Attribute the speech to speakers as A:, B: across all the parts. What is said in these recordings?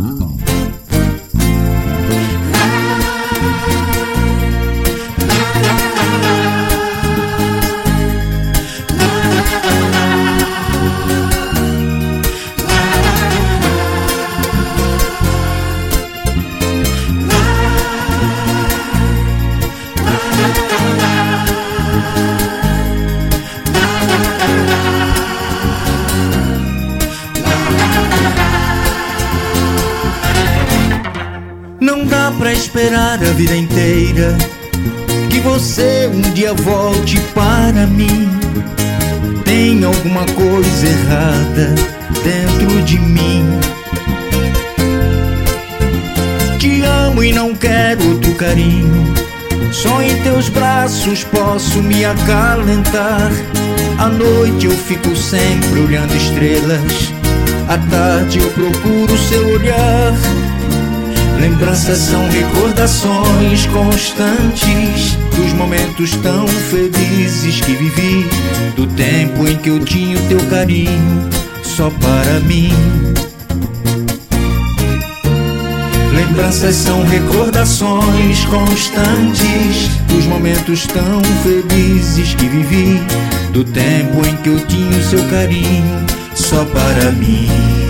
A: Não dá pra esperar a vida inteira que você um dia volte para mim. Tem alguma coisa errada dentro de mim. Te amo e não quero outro carinho. Só em teus braços posso me acalentar. À noite eu fico sempre olhando estrelas. À tarde eu procuro seu olhar. Lembranças são recordações constantes dos momentos tão felizes que vivi, do tempo em que eu tinha o teu carinho só para mim. Lembranças são recordações constantes dos momentos tão felizes que vivi, do tempo em que eu tinha o seu carinho só para mim.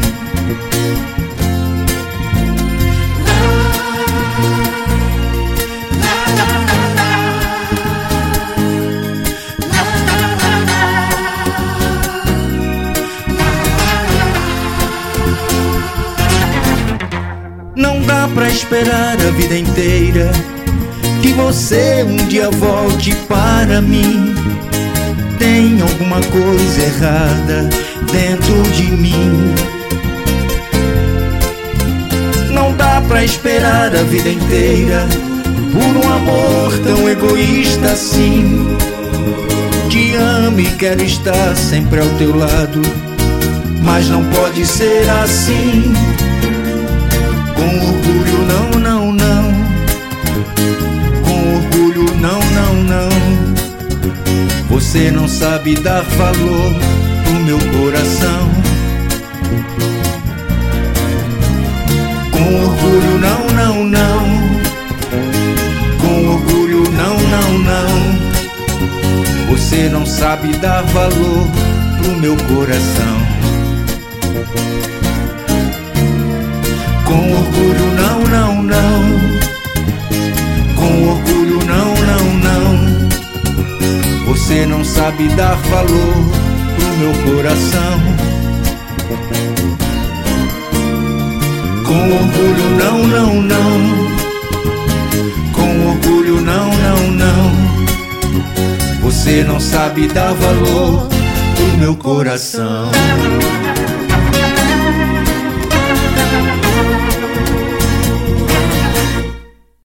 A: Não dá pra esperar a vida inteira que você um dia volte para mim. Tem alguma coisa errada dentro de mim. Não dá pra esperar a vida inteira por um amor tão egoísta assim. Te amo e quero estar sempre ao teu lado, mas não pode ser assim. Com orgulho não, não, não. Com orgulho não, não, não. Você não sabe dar valor pro meu coração. Com orgulho não, não, não. Com orgulho não, não, não. Você não sabe dar valor pro meu coração. Com orgulho não, não, não. Com orgulho não, não, não. Você não sabe dar valor pro meu coração. Com orgulho não, não, não. Com orgulho não, não, não. Você não sabe dar valor pro meu coração.